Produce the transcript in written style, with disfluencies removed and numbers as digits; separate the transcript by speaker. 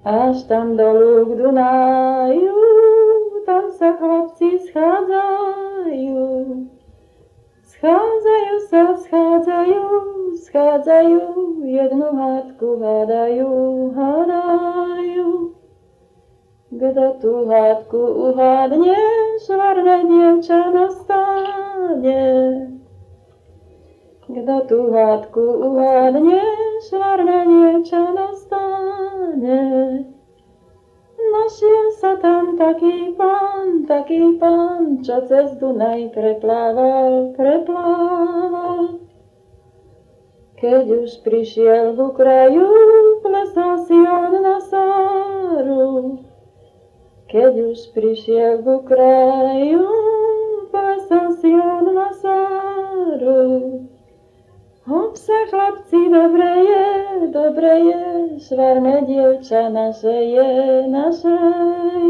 Speaker 1: Až tam dolu k Dunaju, tam sa chlapci schádzajú. Schádzajú, jednu hádku hádajú. Kto tú hádku uhádne, švarné dievča dostane. Kto tú hádku uhádne, švarné dievča dostane. Našiel sa tam taký pán, čo cez Dunaj preplával. Keď už prišiel k kraju, plesal si on na sáru. Keď už prišiel k kraju, plesal si on na sáru. Hop sa chlapci, dobre je, švarné dievča naše je.